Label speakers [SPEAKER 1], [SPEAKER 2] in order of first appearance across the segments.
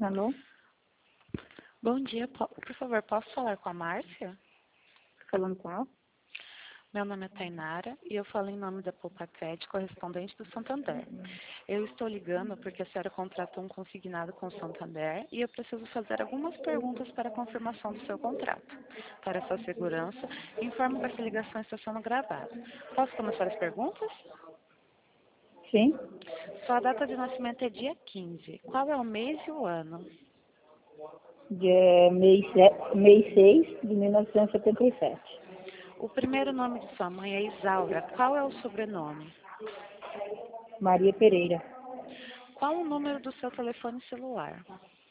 [SPEAKER 1] Alô?
[SPEAKER 2] Bom dia, por favor, posso falar com a Márcia?
[SPEAKER 1] Falando com ela?
[SPEAKER 2] Meu nome é Tainara e eu falo em nome da Poupa Crédito, correspondente do Santander. Eu estou ligando porque a senhora contratou um consignado com o Santander e eu preciso fazer algumas perguntas para a confirmação do seu contrato. Para sua segurança, informo que essa ligação está sendo gravada. Posso começar as perguntas?
[SPEAKER 1] Sim.
[SPEAKER 2] Sua data de nascimento é dia 15. Qual é o mês e o ano?
[SPEAKER 1] Mês 6 de 1977.
[SPEAKER 2] O primeiro nome de sua mãe é Isaura. Qual é o sobrenome?
[SPEAKER 1] Maria Pereira.
[SPEAKER 2] Qual o número do seu telefone celular?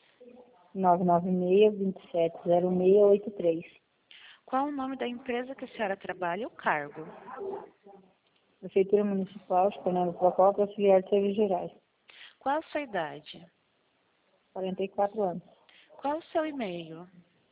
[SPEAKER 1] 996-270683.
[SPEAKER 2] Qual o nome da empresa que a senhora trabalha e o cargo?
[SPEAKER 1] Prefeitura Municipal, Fernando Procópio, auxiliar de serviços gerais.
[SPEAKER 2] Qual a sua idade?
[SPEAKER 1] 44 anos.
[SPEAKER 2] Qual o seu e-mail?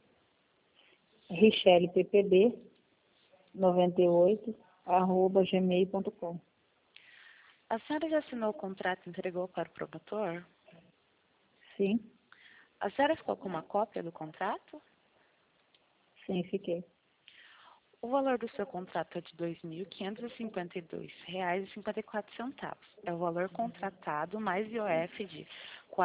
[SPEAKER 1] richelleppb98@gmail.com.
[SPEAKER 2] A senhora já assinou o contrato e entregou para o promotor?
[SPEAKER 1] Sim,
[SPEAKER 2] A senhora ficou com uma cópia do contrato?
[SPEAKER 1] sim, fiquei.
[SPEAKER 2] O valor do seu contrato é de R$ 2.552,54. É o valor contratado mais IOF de R$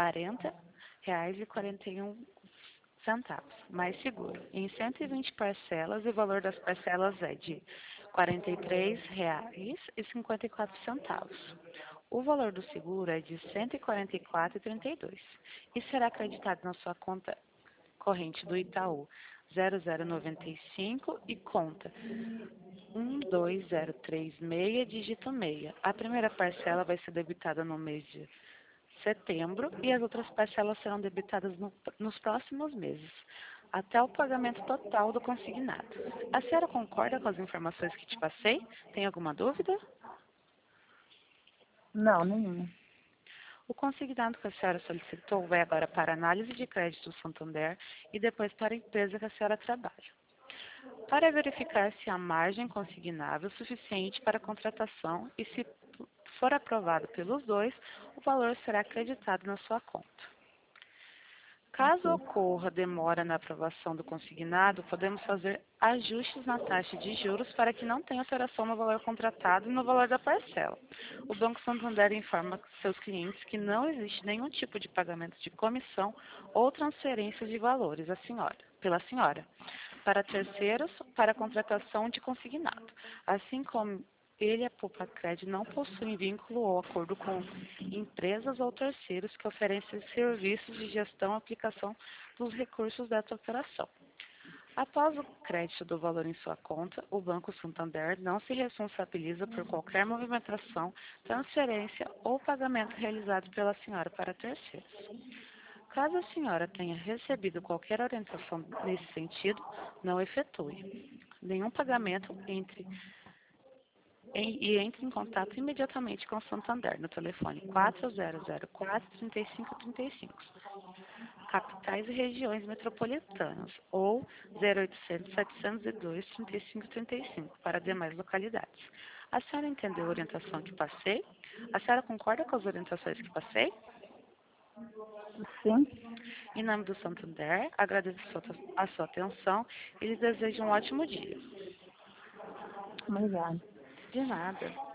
[SPEAKER 2] 40,41, mais seguro, em 120 parcelas, e o valor das parcelas é de R$ 43,54. O valor do seguro é de R$ 144,32 e será acreditado na sua conta corrente do Itaú 0095 e conta 12036, dígito 6. A primeira parcela vai ser debitada no mês de setembro e as outras parcelas serão debitadas nos próximos meses, até o pagamento total do consignado. A senhora concorda com as informações que te passei? Tem alguma dúvida?
[SPEAKER 1] Não, nenhuma.
[SPEAKER 2] O consignado que a senhora solicitou vai agora para a análise de crédito do Santander e depois para a empresa que a senhora trabalha, para verificar se há margem consignável suficiente para a contratação e, se for aprovado pelos dois, o valor será acreditado na sua conta. Caso ocorra demora na aprovação do consignado, podemos fazer ajustes na taxa de juros para que não tenha alteração no valor contratado e no valor da parcela. O Banco Santander informa seus clientes que não existe nenhum tipo de pagamento de comissão ou transferência de valores pela senhora para terceiros para a contratação de consignado, assim como ele e a Poupa Crédito não possuem vínculo ou acordo com empresas ou terceiros que oferecem serviços de gestão e aplicação dos recursos dessa operação. Após o crédito do valor em sua conta, o Banco Santander não se responsabiliza por qualquer movimentação, transferência ou pagamento realizado pela senhora para terceiros. Caso a senhora tenha recebido qualquer orientação nesse sentido, não efetue nenhum pagamento entre em contato imediatamente com o Santander no telefone 4004-3535, capitais e regiões metropolitanas, ou 0800-702-3535 para demais localidades. A senhora entendeu a orientação que passei? A senhora concorda com as orientações que passei?
[SPEAKER 1] Sim.
[SPEAKER 2] Em nome do Santander, agradeço a sua atenção e lhe desejo um ótimo dia.
[SPEAKER 1] Obrigada.
[SPEAKER 2] De nada.